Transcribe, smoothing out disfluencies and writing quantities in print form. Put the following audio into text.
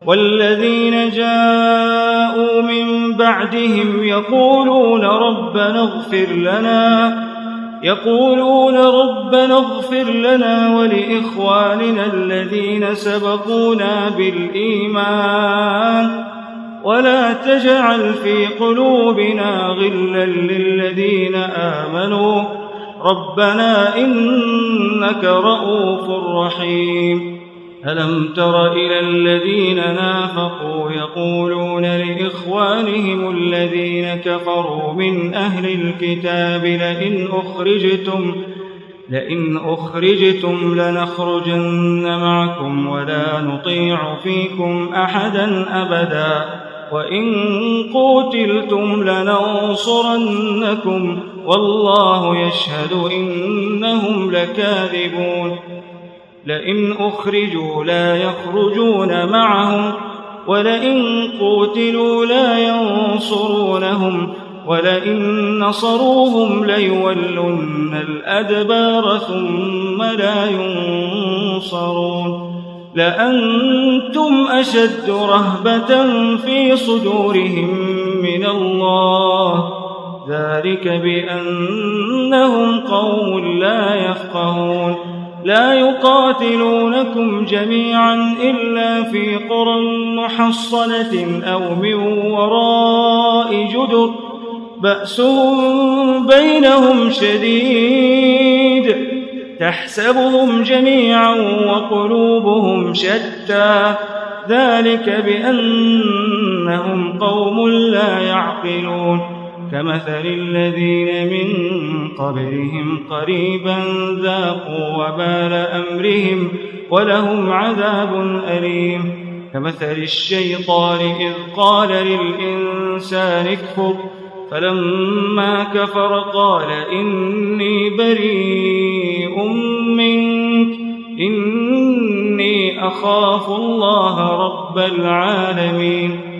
والذين جاءوا من بعدهم يقولون ربنا اغفر لنا ولإخواننا الذين سبقونا بالإيمان ولا تجعل في قلوبنا غلا للذين آمنوا ربنا إنك رءوف رحيم. ألم تر إلى الذين نافقوا يقولون لإخوانهم الذين كفروا من أهل الكتاب لئن أخرجتم لنخرجن معكم ولا نطيع فيكم أحدا أبدا وإن قوتلتم لننصرنكم والله يشهد إنهم لكاذبون. لئن أخرجوا لا يخرجون معهم ولئن قوتلوا لا ينصرونهم ولئن نصروهم ليولن الأدبار ثم لا ينصرون. لأنتم أشد رهبة في صدورهم من الله ذلك بأنهم قوم لا يفقهون. لا يقاتلونكم جميعا إلا في قرى محصنة أو من وراء جدر بأسهم بينهم شديد تحسبهم جميعا وقلوبهم شتى ذلك بأنهم قوم لا يعقلون. كمثل الذين من قبلهم قريبا ذاقوا وبال أمرهم ولهم عذاب أليم. كمثل الشيطان إذ قال للإنسان اكفر فلما كفر قال إني بريء منك إني أخاف الله رب العالمين.